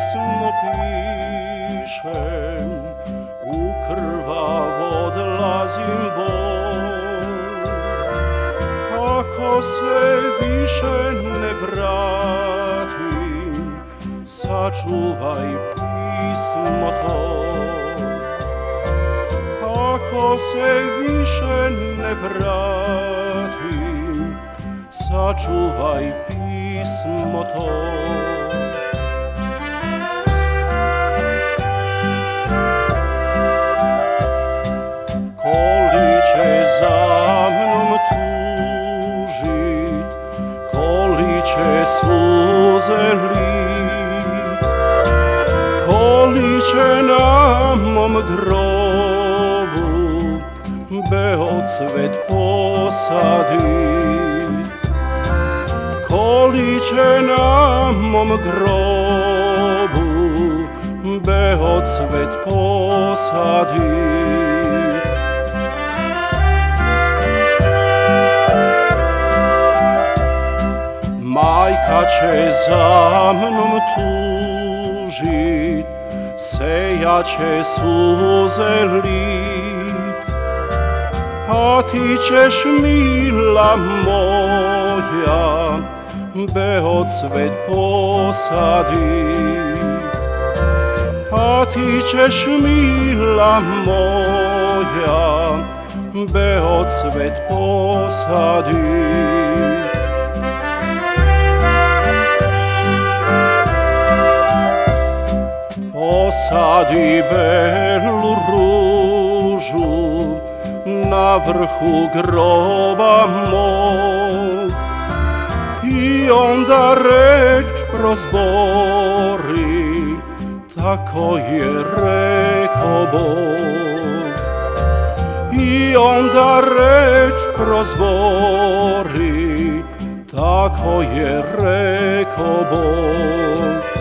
pismo pišem, u krvav odlazim bol. Ako se više ne vratim, sačuvaj pismo to. Ako se više ne vratim, sačuvaj pismo to. Koli će za mnom tužit, koli će suze lit, koli će na mom grobu beocvet posadit, koli će na mom grobu beocvet posadit. Majka će za mnom tužit, sejaće suze lit, a ti ćeš, mila moja, beocvet posadit. A ti ćeš, mila moja, beocvet posadit. Posadi belu ružu na vrhu groba mog i onda reč prozbori, tako je reko Bog. I onda reč prozbori, tako je reko Bog.